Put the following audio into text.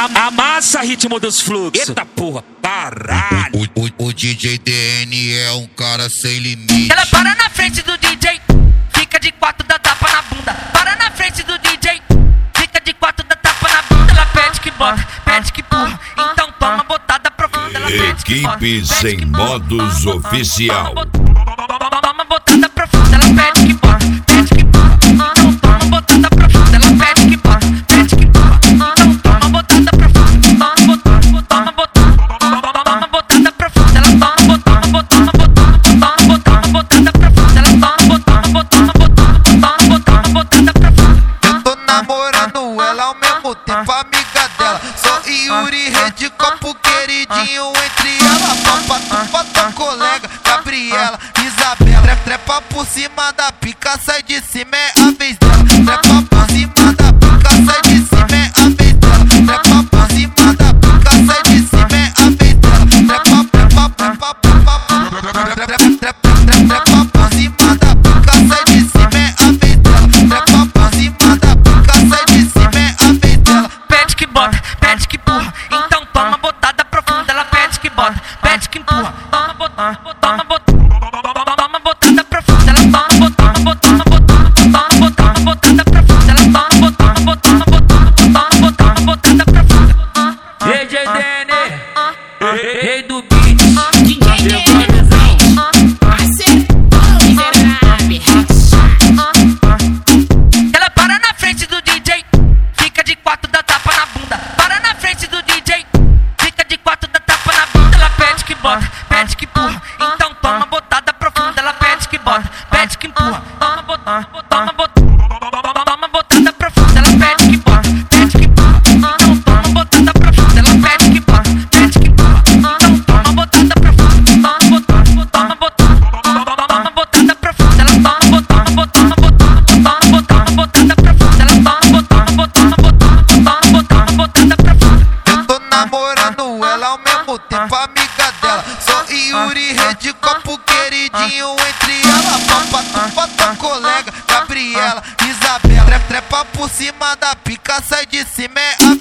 Amassa ritmo dos fluxos. Eita porra, caralho. O DJ DN é um cara sem limite. Ela para na frente do DJ, fica de quatro, dá tapa na bunda. Para na frente do DJ, fica de quatro, dá tapa na bunda. Ela pede que bota, pede que empurra, então toma botada profunda. Ela pede que bota, Equipe sem modos oficial. Toma botada profunda. Ela pede que bota, pede que empurra, então toma botada profunda. Ela pede que bota, pede que empurra, então toma botada profunda. Toma botada profunda. Ela toma botada profunda. Ela toma botada profunda. Eu tô namorando ela ao mesmo tempo, amiga dela. Sou Yuri, rede copo queridinho entre ela. Papai, colega, Gabriela, Isabela. Trepa por cima da pica, sai de cima, é a vez dela. Trepa por cima da pica, sai de cima, é a vez dela. Trepa por cima da pica, sai de cima, é a vez dela. Trepa por cima da pica, sai de cima, é a vez dela. Trepa por cima da pica, sai de cima, é a vez dela. Pede que bota, pede que empurra, então toma botada profunda. Ela pede que bota, pede que empurra, toma botada profunda. Ela toma botada profunda. Ela toma botada profunda. DJ DN, rei do beat. Ela para na frente do DJ, fica de quatro, dá tapa na bunda. Para na frente do DJ, fica de quatro, dá tapa na bunda. Ela pede que bota, pede que empurra, então toma botada profunda. Ela pede que bota, pede que empurra, toma botada profunda. Ela pede que bota, pede que empurra, então toma botada profunda. Ela pede que bota, pede que empurra, então toma botada profunda. Toma botada profunda. Ela toma botada profunda. Ela toma botada profunda. Eu tô namorando ela ao mesmo tempo, amiga dela. Sou Yuri, rede copo queridinho entre ela. Papai, colega, Gabriela, Isabela. Trepa por cima da pica, sai de cima, é a